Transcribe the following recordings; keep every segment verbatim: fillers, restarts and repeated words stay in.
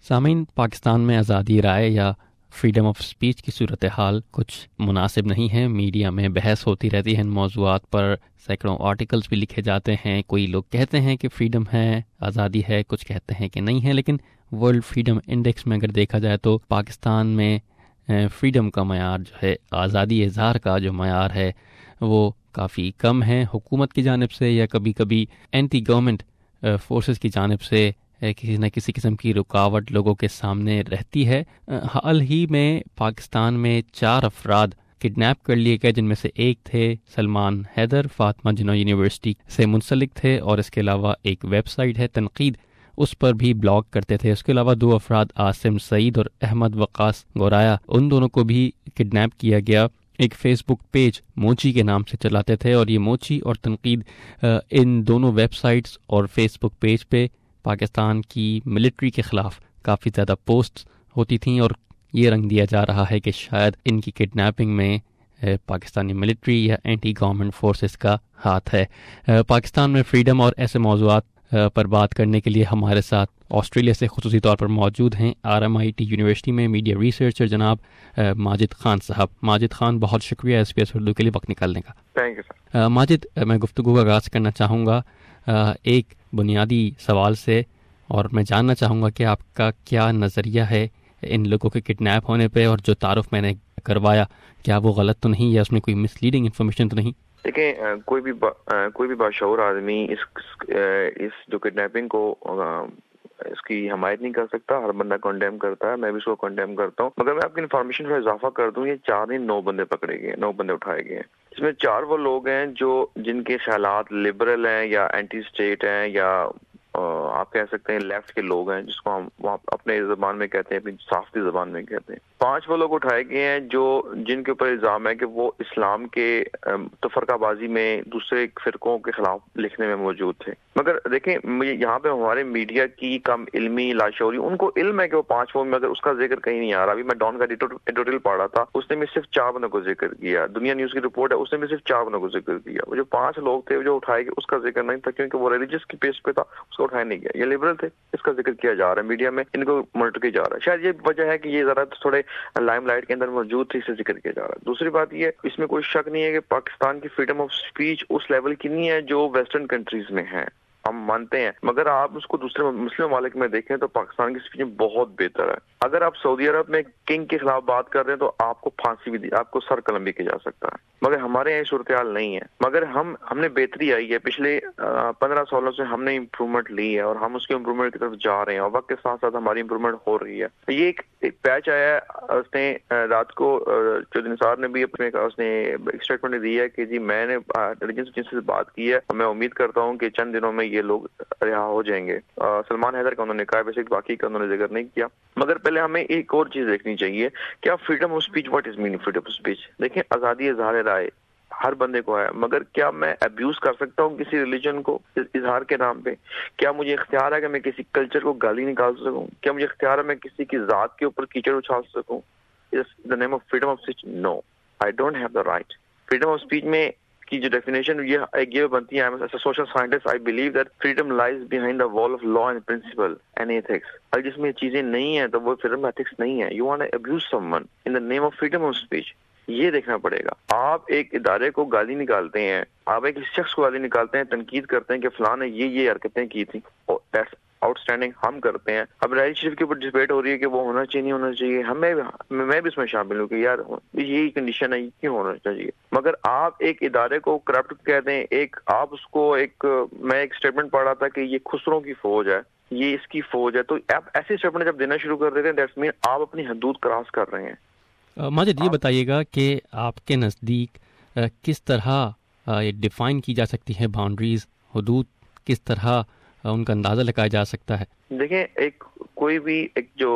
سامعین، پاکستان میں آزادی رائے یا فریڈم آف اسپیچ کی صورتحال کچھ مناسب نہیں ہے. میڈیا میں بحث ہوتی رہتی ہے ان موضوعات پر، سینکڑوں آرٹیکلز بھی لکھے جاتے ہیں. کوئی لوگ کہتے ہیں کہ فریڈم ہے، آزادی ہے، کچھ کہتے ہیں کہ نہیں ہے. لیکن ورلڈ فریڈم انڈیکس میں اگر دیکھا جائے تو پاکستان میں فریڈم کا معیار جو ہے، آزادی اظہار کا جو معیار ہے وہ کافی کم ہے. حکومت کی جانب سے یا کبھی کبھی اینٹی گورنمنٹ فورسز کی جانب سے کسی نہ کسی قسم کی رکاوٹ لوگوں کے سامنے رہتی ہے. حال ہی میں پاکستان میں چار افراد کڈنیپ کر لیے گئے، جن میں سے ایک تھے سلمان حیدر، فاطمہ جنو یونیورسٹی سے منسلک تھے، اور اس کے علاوہ ایک ویب سائٹ ہے تنقید، اس پر بھی بلاگ کرتے تھے. اس کے علاوہ دو افراد عاصم سعید اور احمد وقاص گورایا، ان دونوں کو بھی کڈنیپ کیا گیا. ایک فیس بک پیج موچی کے نام سے چلاتے تھے، اور یہ موچی اور تنقید ان دونوں ویب سائٹس اور فیس بک پیج پہ پاکستان کی ملٹری کے خلاف کافی زیادہ پوسٹ ہوتی تھیں، اور یہ رنگ دیا جا رہا ہے کہ شاید ان کی کڈنیپنگ میں پاکستانی ملٹری یا اینٹی گورنمنٹ فورسز کا ہاتھ ہے. پاکستان میں فریڈم اور ایسے موضوعات پر بات کرنے کے لیے ہمارے ساتھ آسٹریلیا سے خصوصی طور پر موجود ہیں R M I T university میں میڈیا ریسرچر جناب ماجد خان صاحب. ماجد خان، بہت شکریہ ایس پی ایس اردو کے لیے وقت نکالنے کا. Thank you sir. ماجد، میں گفتگو کا آغاز کرنا چاہوں گا ایک بنیادی سوال سے، اور میں جاننا چاہوں گا کہ آپ کا کیا نظریہ ہے ان لوگوں کے کڈنیپ ہونے پہ، اور جو تعارف میں نے کروایا کیا وہ غلط تو نہیں، یا اس میں کوئی مس لیڈنگ انفارمیشن تو نہیں؟ دیکھیں، کوئی بھی با, کوئی بھی باشعور آدمی اس اس جو کڈنیپنگ کو اس کی حمایت نہیں کر سکتا. ہر بندہ کنڈیم کرتا ہے، میں بھی اس کو کنڈیم کرتا ہوں. مگر میں آپ کی انفارمیشن میں اضافہ کر دوں، یہ چار نہیں نو بندے پکڑے گئے، نو بندے اٹھائے گئے ہیں. اس میں چار وہ لوگ ہیں جو جن کے خیالات لبرل ہیں یا اینٹی اسٹیٹ ہیں، یا آپ کہہ سکتے ہیں لیفٹ کے لوگ ہیں، جس کو ہم اپنے زبان میں کہتے ہیں، اپنی صافتی زبان میں کہتے ہیں. پانچ وہ لوگ اٹھائے گئے ہیں جو جن کے اوپر الزام ہے کہ وہ اسلام کے تفرقہ بازی میں دوسرے فرقوں کے خلاف لکھنے میں موجود تھے. مگر دیکھیں، یہاں پہ ہمارے میڈیا کی کم علمی، لاشعوری، ان کو علم ہے کہ وہ پانچ وہ، مگر اس کا ذکر کہیں نہیں آ رہا. ابھی میں ڈان کا ایڈیٹوریل پڑھ رہا تھا، اس نے بھی صرف چار بندوں کو ذکر کیا. دنیا نیوز کی رپورٹ ہے، اس نے بھی صرف چار بندوں کو ذکر کیا. وہ جو پانچ لوگ تھے جو اٹھائے گئے، اس کا ذکر نہیں تھا، کیونکہ وہ ریلیجس کی بیس پہ تھا، اس کو اٹھایا نہیں گیا. یہ لبرل تھے، اس کا ذکر کیا جا رہا ہے میڈیا میں، ان کو مانیٹر کیا جا رہا ہے. شاید یہ وجہ ہے کہ یہ ذرا تھوڑے لائم لائٹ کے اندر موجود تھی، اسے ذکر کیا جا رہا ہے. دوسری بات یہ، اس میں کوئی شک نہیں ہے کہ پاکستان کی فریڈم آف اسپیچ اس لیول کی نہیں ہے جو ویسٹرن کنٹریز میں ہے، ہم مانتے ہیں. مگر آپ اس کو دوسرے مسلم ممالک میں دیکھیں تو پاکستان کی اسپیچ بہت بہتر ہے. اگر آپ سعودی عرب میں کنگ کے خلاف بات کر رہے ہیں تو آپ کو پھانسی بھی دی، آپ کو سر قلم بھی کیا جا سکتا ہے. مگر ہمارے یہاں صورتحال نہیں ہے. مگر ہم ہم نے بہتری آئی ہے پچھلے پندرہ سالوں سے، ہم نے امپروومنٹ لی ہے، اور ہم اس کی امپروومنٹ کی طرف جا رہے ہیں، اور وقت کے ساتھ ساتھ ہماری امپروومنٹ ہو رہی ہے. یہ ایک ایک پیچ آیا ہے، اس نے رات کو چودھری نثار نے بھی اپنے اس نے ایک اسٹیٹمنٹ دی ہے کہ جی میں نے انٹیلیجنس سے بات کی ہے، میں امید کرتا ہوں کہ چند دنوں میں یہ لوگ رہا ہو جائیں گے. سلمان حیدر کا انہوں نے کہا، ویسے باقی کا انہوں نے ذکر نہیں کیا. مگر پہلے ہمیں ایک اور چیز دیکھنی چاہیے، کیا freedom of speech, what is meaning freedom of speech? دیکھیں، آزادی اظہار رائے ہر بندے کو ہے، مگر کیا میں ابیوز کر سکتا ہوں کسی ریلیجن کو اظہار کے نام پہ؟ کیا مجھے اختیار ہے کہ میں کسی کلچر کو گالی نکال سکوں؟ کیا مجھے اختیار ہے میں کسی کی ذات کے اوپر کیچڑ اچھال سکوں؟ the name of freedom of speech? No, I don't have the right. freedom of speech میں کی جو ڈیفینیشن یہ یہ بنتی ہے، as a social scientist I believe that freedom lies behind the wall of law and principle and ethics. اور جس میں یہ چیزیں نہیں ہیں تو وہ فریڈم ایتھکس نہیں ہے. You want to abuse someone in the name of freedom of speech. یہ دیکھنا پڑے گا. آپ ایک ادارے کو گالی نکالتے ہیں، آپ ایک شخص کو گالی نکالتے ہیں، تنقید کرتے ہیں کہ فلاں نے یہ یہ حرکتیں کی تھیں، آؤٹ اسٹینڈنگ ہم کرتے ہیں. اب رائل شریف کے اوپر ڈبیٹ ہو رہی ہے کہ وہ ہونا چاہیے نہیں ہونا چاہیے، ہمیں میں بھی اس میں شامل ہوں کہ یار یہی کنڈیشن ہے، کیوں ہونا چاہیے. مگر آپ ایک ادارے کو کرپٹ کہہ دیں، ایک آپ اس کو ایک میں ایک اسٹیٹمنٹ پڑھ رہا تھا کہ یہ خسروں کی فوج ہے، یہ اس کی فوج ہے، تو آپ ایسے اسٹیٹمنٹ جب دینا شروع کر دیتے ہیں دیٹس مین آپ اپنی حدود کراس کر رہے ہیں. ماجد، یہ بتائیے گا کہ آپ کے نزدیک کس طرح یہ ڈیفائن کی جا سکتی ہے باؤنڈریز، حدود کس طرح ان کا اندازہ لگایا جا سکتا ہے؟ دیکھیں، ایک کوئی بھی ایک جو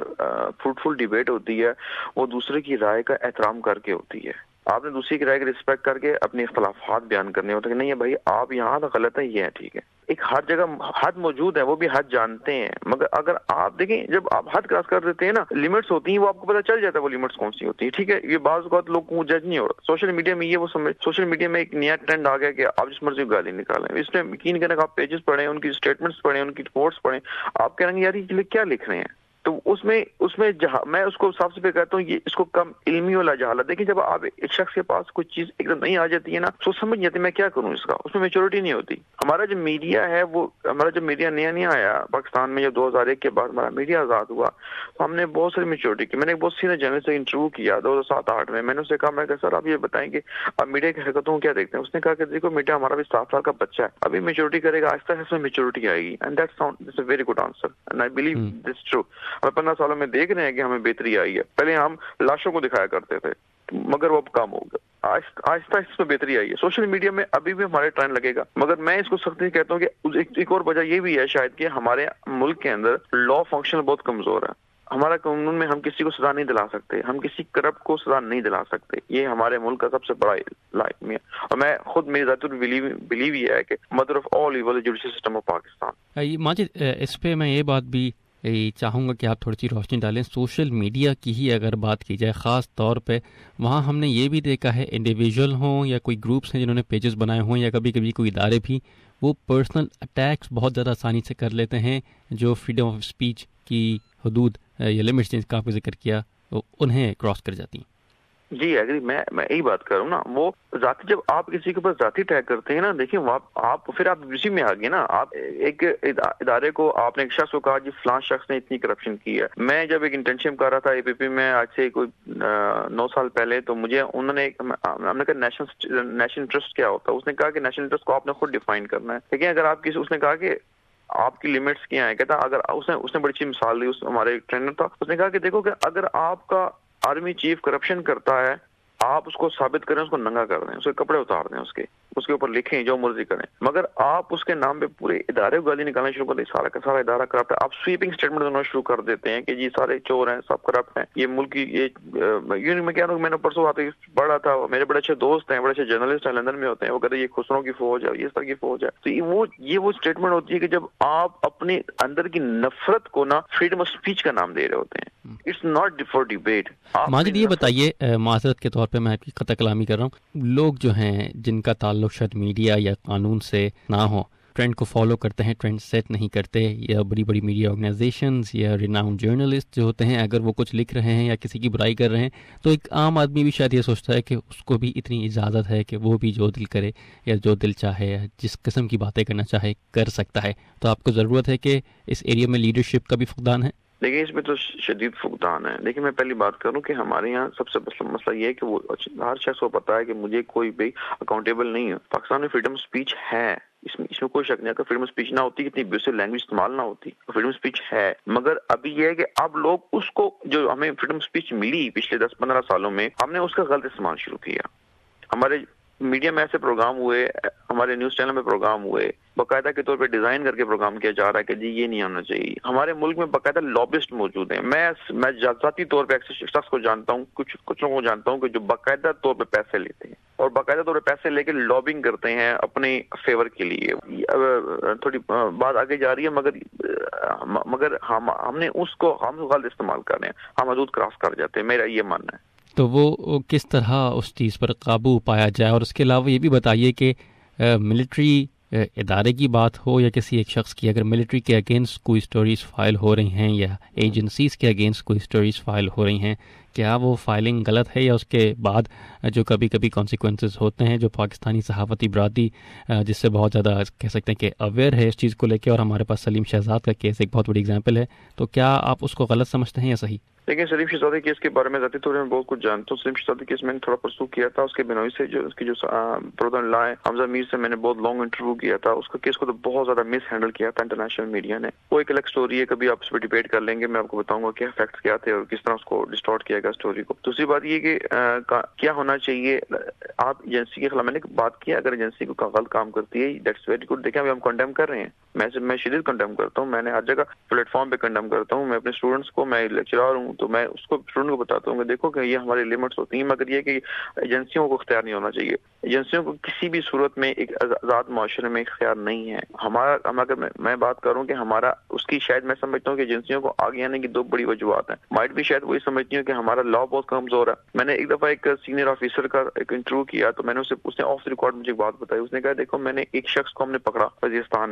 فروٹفل ڈیبیٹ ہوتی ہے وہ دوسرے کی رائے کا احترام کر کے ہوتی ہے. آپ نے دوسری کی رائے کا رسپیکٹ کر کے اپنے اختلافات بیان کرنے ہوتے ہیں کہ نہیں ہے بھائی آپ یہاں تو غلط ہے، یہ ہے ٹھیک ہے. ایک ہر جگہ حد موجود ہے، وہ بھی حد جانتے ہیں. مگر اگر آپ دیکھیں جب آپ حد کراس کر دیتے ہیں نا، لمٹس ہوتی ہیں، وہ آپ کو پتہ چل جاتا ہے وہ لمٹس کون سی ہوتی ہیں. ٹھیک ہے، یہ بعض اوقات لوگوں کو جج نہیں ہو رہا. سوشل میڈیا میں یہ وہ سمجھ سوشل میڈیا میں ایک نیا ٹرینڈ آ گیا کہ آپ جس مرضی گالی نکالیں. اس میں یقین کریں کہ آپ پیجز پڑھیں، ان کی اسٹیٹمنٹس پڑھیں، ان کی رپورٹس پڑھیں، آپ کہیں گے یار یہ کیا لکھ رہے ہیں. تو اس میں اس میں جہاں میں اس کو صاف صفائی کہتا ہوں یہ اس کو کم علمی والا جہالت. دیکھیں جب آپ ایک شخص کے پاس کوئی چیز ایک دم نہیں آ جاتی ہے نا تو سمجھ نہیں آتی میں کیا کروں اس کا, اس میں میچورٹی نہیں ہوتی. ہمارا جو میڈیا ہے وہ ہمارا جو میڈیا نیا نیا آیا پاکستان میں, جو دو ہزار ایک کے بعد ہمارا میڈیا آزاد ہوا تو ہم نے بہت ساری میچورٹی کی. میں نے بہت سینئر جرنلسٹ سے انٹرویو کیا دو ہزار سات آٹھ میں. میں نے اسے کہا میں کہ سر آپ یہ بتائیں کہ آپ میڈیا کی حرکتوں کو کیا دیکھتے ہیں. اس نے کہا کہ دیکھو میڈیا ہمارا بھی سات سال کا بچہ ہے, ابھی میچورٹی کرے گا, آہستہ آہستہ میچورٹی آئے گی. And that sound this a very good answer and I believe this true. ہمیں پندرہ سالوں میں دیکھ رہے ہیں کہ ہمیں بہتری آئی ہے. پہلے ہم لاشوں کو دکھایا کرتے تھے مگر وہ اب کام ہوگا, آہستہ آہستہ اس میں بہتری آئی ہے. سوشل میڈیا میں ابھی بھی ہمارے ٹرینڈ لگے گا, مگر میں اس کو سختی کہتا ہوں کہ ایک اور وجہ یہ بھی ہے شاید کہ ہمارے ملک کے اندر لا فنکشن بہت کمزور ہے. ہمارا قانون میں ہم کسی کو سزا نہیں دلا سکتے, ہم کسی کرپٹ کو سزا نہیں دلا سکتے. یہ ہمارے ملک کا سب سے بڑا لائم ہے. اور میں خود میری ذاتی بلیو یہ ہے کہ mother of all evil judicial system of Pakistan. Majid اس پہ میں یہ بات بھی چاہوں گا کہ آپ تھوڑی سی روشنی ڈالیں. سوشل میڈیا کی ہی اگر بات کی جائے خاص طور پہ, وہاں ہم نے یہ بھی دیکھا ہے انڈیویجول ہوں یا کوئی گروپس ہیں جنہوں نے پیجز بنائے ہوں یا کبھی کبھی کوئی ادارے بھی, وہ پرسنل اٹیکس بہت زیادہ آسانی سے کر لیتے ہیں جو فریڈم آف اسپیچ کی حدود یا لمٹس جن کا آپ نے ذکر کیا انہیں کراس کر جاتی ہیں. جی ایگری, میں میں یہی بات کر رہا ہوں نا. وہ ذاتی جب آپ کسی کے پاس ذاتی ٹیگ کرتے ہیں نا, دیکھیں آپ پھر آپ اسی میں آ گئے نا. آپ ایک ادارے کو آپ نے ایک شخص کو کہا جی فلاں شخص نے اتنی کرپشن کی ہے. میں جب ایک انٹرنشپ کر رہا تھا اے پی پی میں آج سے کوئی نو سال پہلے, تو مجھے انہوں نے ہم نے کہا نیشنل نیشنل انٹرسٹ کیا ہوتا ہے. اس نے کہا کہ نیشنل انٹرسٹ کو آپ نے خود ڈیفائن کرنا ہے. لیکن اگر آپ کسی, اس نے کہا کہ آپ کی لمٹس کیا ہیں. کہتا اگر اس نے اس نے بڑی اچھی مثال دی, اس ہمارے ایک ٹرینر تھا, اس نے کہا کہ دیکھو کہ اگر آپ کا آرمی چیف کرپشن کرتا ہے, آپ اس کو ثابت کریں, اس کو ننگا کر دیں, اس کے کپڑے اتار دیں, اس کے اس کے اوپر لکھیں جو مرضی کریں, مگر آپ اس کے نام پہ پورے ادارے کو گالی نکالنا شروع کر دیں, سارا کا سارا ادارہ کرپٹ ہے. آپ سویپنگ اسٹیٹمنٹ دینا شروع کر دیتے ہیں کہ جی سارے چور ہیں, سب کرپٹ ہیں, یہ ملک کی یہ میں کہہ رہا ہوں. میں نے پرسوں آتے پڑھا تھا, میرے بڑے اچھے دوست ہیں, بڑے اچھے جرنلسٹ ہیں, لندن میں ہوتے ہیں, وہ کہتے ہیں یہ خسروں کی فوج ہے, یہ اس طرح کی فوج ہے. تو وہ یہ وہ اسٹیٹمنٹ ہوتی ہے کہ جب آپ اپنے اندر کی نفرت کو نا فریڈم آف اسپیچ کا نام دے رہے ہوتے ہیں. It's not for debate. Majid یہ بتائیے, معذرت کے طور پہ میں آپ کی قطع کلامی کر رہا ہوں, لوگ جو ہیں جن کا تعلق شاید میڈیا یا قانون سے نہ ہو, ٹرینڈ کو فالو کرتے ہیں, ٹرینڈ سیٹ نہیں کرتے, یا بڑی بڑی میڈیا آرگنائزیشنز یا ریناؤنڈ جرنلسٹ جو ہوتے ہیں, اگر وہ کچھ لکھ رہے ہیں یا کسی کی برائی کر رہے ہیں, تو ایک عام آدمی بھی شاید یہ سوچتا ہے کہ اس کو بھی اتنی اجازت ہے کہ وہ بھی جو دل کرے یا جو دل چاہے یا جس قسم کی باتیں کرنا چاہے کر سکتا ہے. تو آپ کو ضرورت ہے کہ اس ایریا میں لیڈرشپ کا بھی فقدان ہے. دیکھیں اس میں تو شدید فقدان ہے. دیکھیں میں پہلی بات کروں کہ ہمارے یہاں سب سے مسئلہ یہ ہے کہ وہ ہر شخص کو پتا ہے کہ مجھے کوئی بھی اکاؤنٹیبل نہیں ہے. پاکستان میں فریڈم اسپیچ ہے, اس میں اس میں کوئی شک نہیں. اگر فریڈم اسپیچ نہ ہوتی, کتنی ابیوسو لینگویج استعمال نہ ہوتی, فریڈم اسپیچ ہے. مگر ابھی یہ ہے کہ اب لوگ اس کو, جو ہمیں فریڈم اسپیچ ملی پچھلے دس پندرہ سالوں میں, ہم نے اس کا غلط استعمال شروع کیا. ہمارے میڈیا میں ایسے پروگرام ہوئے, ہمارے نیوز چینل میں پروگرام ہوئے, باقاعدہ کے طور پہ ڈیزائن کر کے پروگرام کیا جا رہا ہے کہ جی یہ نہیں ہونا چاہیے. ہمارے ملک میں باقاعدہ لابسٹ موجود ہیں. میں میں ذاتی طور پہ ایک شخص کو جانتا ہوں, کچھ کچھ لوگوں کو جانتا ہوں کہ جو باقاعدہ طور پہ پیسے لیتے ہیں اور باقاعدہ طور پہ پیسے لے کے لابنگ کرتے ہیں اپنے فیور کے لیے. تھوڑی بات آگے جا رہی ہے, مگر مگر ہم ہم نے اس کو ہم غلط استعمال کر رہے ہیں, ہم حدود کراس کر جاتے ہیں, میرا یہ ماننا ہے. تو وہ کس طرح اس چیز پر قابو پایا جائے؟ اور اس کے علاوہ یہ بھی بتائیے کہ ملٹری ادارے کی بات ہو یا کسی ایک شخص کی, اگر ملٹری کے اگینسٹ کوئی سٹوریز فائل ہو رہی ہیں یا ایجنسیز کے اگینسٹ کوئی سٹوریز فائل ہو رہی ہیں, کیا وہ فائلنگ غلط ہے, یا اس کے بعد جو کبھی کبھی کانسیکوینسز ہوتے ہیں جو پاکستانی صحافتی برادری جس سے بہت زیادہ کہہ سکتے ہیں کہ اویئر ہے اس چیز کو لے کے, اور ہمارے پاس سلیم شہزاد کا کیس ایک بہت بڑی اگزامپل ہے, تو کیا آپ اس کو غلط سمجھتے ہیں یا صحیح؟ لیکن سلیم شہزادی کیس کے بارے میں ذاتی طور میں بہت کچھ جانتا ہوں. سلیم شہزادی کیس میں نے تھوڑا پرسو کیا تھا, اس کے بنوئی سے جو اس کی جو برادر ان لا ہے حمزہ میر سے میں نے بہت لانگ انٹرویو کیا تھا. اس کا کیس کو تو بہت زیادہ مس ہینڈل کیا تھا انٹرنیشنل میڈیا نے. وہ ایک الگ سٹوری ہے, کبھی آپ اس پہ ڈیبیٹ کر لیں گے, میں آپ کو بتاؤں گا کیا فیکٹس کیا تھے اور کس طرح اس کو ڈسٹارٹ کیا گیا اسٹوری کو. دوسری بات یہ کہ کیا ہونا چاہیے, آپ ایجنسی کے خلاف میں نے بات کیا, اگر ایجنسی کو غلط کام کرتی ہے دیٹس ویری گڈ. دیکھیں ابھی ہم کنڈیم کر رہے ہیں, میں میں شدید کنڈیم کرتا ہوں, میں نے ہر جگہ پلیٹ فارم پہ کنڈیم کرتا ہوں. میں اپنے اسٹوڈنٹس کو, میں لیکچرار ہوں تو میں اس کو اسٹوڈنٹ کو بتاتا ہوں کہ دیکھو کہ یہ ہماری لمٹس ہوتی ہیں, مگر یہ کہ ایجنسیوں کو اختیار نہیں ہونا چاہیے. ایجنسیوں کو کسی بھی صورت میں ایک آزاد معاشرے میں اختیار نہیں ہے. ہمارا ہم اگر میں بات کروں کہ ہمارا اس کی شاید میں سمجھتا ہوں کہ ایجنسیوں کو آگے آنے کی دو بڑی وجوہات ہیں. مائٹ بھی شاید وہی سمجھتی ہوں کہ ہمارا لا بہت کمزور ہے. میں نے ایک دفعہ ایک سینئر آفیسر کا ایک انٹرویو کیا, تو میں نے اسے اس نے آف دی ریکارڈ مجھے ایک بات بتائی. اس نے کہا دیکھو میں نے ایک شخص کو ہم نے پکڑا وزیرستان میں,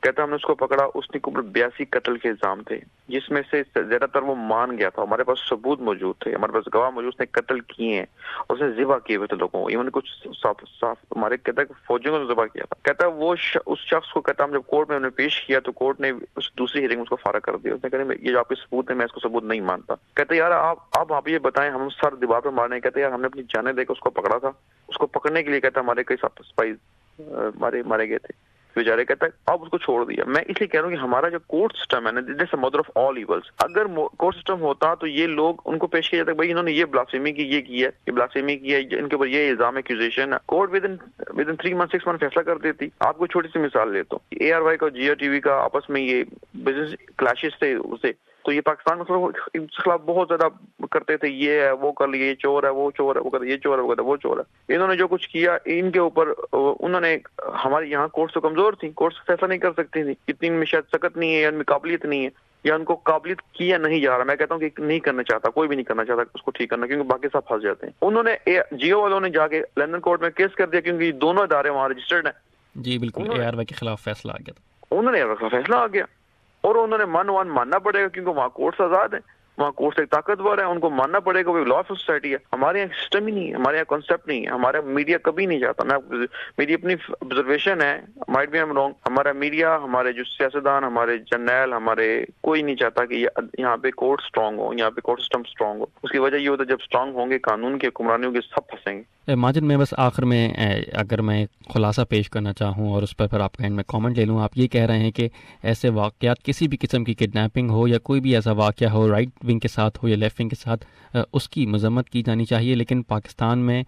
کہتا ہم نے اس کو پکڑا، اس کے اوپر بیاسی قتل کے الزام تھے، جس میں سے زیادہ تر وہ مان گیا تھا، ہمارے پاس ثبوت موجود تھے، ہمارے پاس گواہ موجود، اس نے قتل کیے ہیں، اس نے ذبح کیے ہوئے تھے لوگوں کو، ایون کچھ صاف صاف ہمارے کہتا ہے کہ فوجیوں کو ذبح کیا تھا. کہتا ہے وہ ش... اس شخص کو کہتا ہم جب کورٹ میں انہوں نے پیش کیا تو کورٹ نے اس دوسری ہیئرنگ اس کو فارغ کر دیا. اس نے کہا یہ جو آپ کے ثبوت ہے میں اس کو ثبوت نہیں مانتا. کہتے یار آپ اب آپ یہ بتائیں ہم سر دیوار پہ مارنے. کہتے یار ہم نے اپنی جانیں دے کے اس کو پکڑا تھا، اس کو پکڑنے کے لیے کہتا ہمارے کئی سپاہی مارے مارے گئے تھے بیچارے. کہتا ہے اب اس کو چھوڑ دیا. میں اس لیے کہہ رہا ہوں کہ ہمارا جو کورٹ سسٹم ہے نا، this a mother of all evils. اگر کورٹ سسٹم ہوتا تو یہ لوگ ان کو پیش کیا جاتا ہے بھائی انہوں نے یہ بلاسفیمی کی، یہ کی ہے، یہ بلاسفیمی کی ہے، ان کے اوپر یہ الزام ایکوزیشن ہے. Court within within three month six month فیصلہ کر دیتی. آپ کو چھوٹی سی مثال لیتا ہوں، اے آر وائی کا جیو ٹی وی کا آپس میں یہ بزنس کلاشز تھے اسے، تو یہ پاکستان میں کے خلاف بہت زیادہ کرتے تھے، یہ ہے وہ کر لیے، یہ چور ہے وہ چور ہے، وہ کر یہ چور ہے وہ کر وہ چور ہے. انہوں نے جو کچھ کیا ان کے اوپر انہوں نے، ہمارے یہاں کورٹ تو کمزور تھی، کورٹ فیصلہ نہیں کر سکتی تھی، اتنی ان میں شاید سکت نہیں ہے یا ان میں قابلیت نہیں ہے یا ان کو قابلیت کیا نہیں جا رہا. میں کہتا ہوں کہ نہیں کرنا چاہتا، کوئی بھی نہیں کرنا چاہتا اس کو ٹھیک کرنا، کیونکہ باقی سب پھنس جاتے ہیں. انہوں نے جیو والوں نے جا کے لندن کورٹ میں کیس کر دیا کیونکہ یہ دونوں ادارے وہاں رجسٹرڈ ہیں. جی بالکل، اے آر وائی کے خلاف فیصلہ آ گیا تھا. انہوں نے اے آر وائی کا فیصلہ آ گیا اور انہوں نے من وان ماننا پڑے گا کیونکہ وہاں کورٹس آزاد ہیں، وہاں کورٹس ایک طاقتور ہے، ان کو ماننا پڑے گا. وہ لافل سوسائٹی ہے. ہمارے یہاں سسٹم ہی نہیں ہے، ہمارے یہاں کانسیپٹ نہیں ہے. ہمارا میڈیا کبھی نہیں چاہتا، میں میری اپنی آبزرویشن ہے، مائٹ بی ایم رانگ، ہمارا میڈیا، ہمارے جو سیاستدان، ہمارے جرنیل، ہمارے کوئی نہیں چاہتا کہ یہاں پہ کورٹ اسٹرانگ ہو، یہاں پہ کورٹ سسٹم اسٹرانگ ہو. اس کی وجہ یہ ہوتا ہے جب اسٹرانگ ہوں گے قانون کے حکمرانیوں کے سب پھنسیں گے. ماجد میں بس آخر میں اگر میں خلاصہ پیش کرنا چاہوں اور اس پر پھر آپ کا اینڈ میں کامنٹ لے لوں، آپ یہ کہہ رہے ہیں کہ ایسے واقعات کسی بھی قسم کی کڈنیپنگ ہو یا کوئی بھی ایسا واقعہ ہو، رائٹ ونگ کے ساتھ ہو یا لیفٹ ونگ کے ساتھ، اس کی مذمت کی جانی چاہیے. لیکن پاکستان میں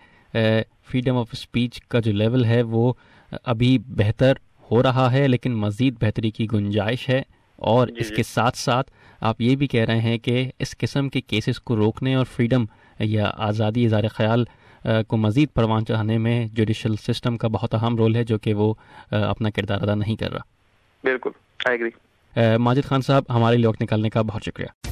فریڈم آف اسپیچ کا جو لیول ہے وہ ابھی بہتر ہو رہا ہے، لیکن مزید بہتری کی گنجائش ہے. اور اس کے ساتھ ساتھ آپ یہ بھی کہہ رہے ہیں کہ اس قسم کے کیسز کو روکنے اور فریڈم یا آزادی اظہار خیال کو مزید پروان چڑھانے میں جوڈیشل سسٹم کا بہت اہم رول ہے، جو کہ وہ اپنا کردار ادا نہیں کر رہا. بالکل، آئی ایگری. ماجد خان صاحب، ہمارے لیے وقت نکالنے کا بہت شکریہ.